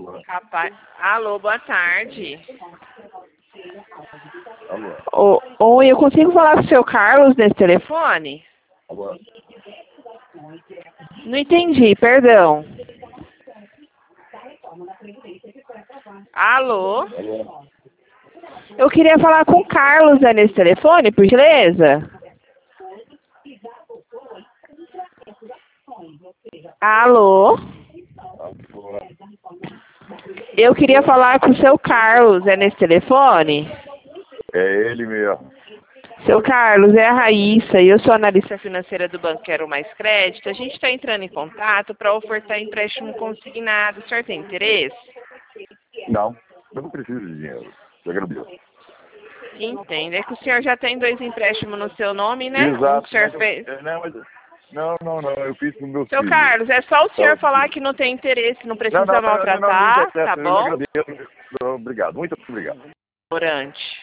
Rapaz, alô, boa tarde. Alô? Oi, eu consigo falar com o seu Carlos nesse telefone? Alô? Não entendi, perdão. Alô? Alô? Eu queria falar com o Carlos nesse telefone, por gentileza. Alô? Alô? Eu queria falar com o seu Carlos nesse telefone. É ele mesmo. Seu Carlos, é a Raíssa e eu sou analista financeira do Banco Quero Mais Crédito. A gente está entrando em contato para ofertar empréstimo consignado. O senhor tem interesse? Não, eu não preciso de dinheiro. Eu agradeço. Entendo. É que o senhor já tem 2 empréstimos no seu nome, né? Exato. Um que o senhor fez. Não, eu fiz com meus Seu filhos. Carlos, é só o senhor Então, falar que não tem interesse, não precisa não me maltratar, interessa, tá eu bom? agradeço. Obrigado, muito obrigado. Orante.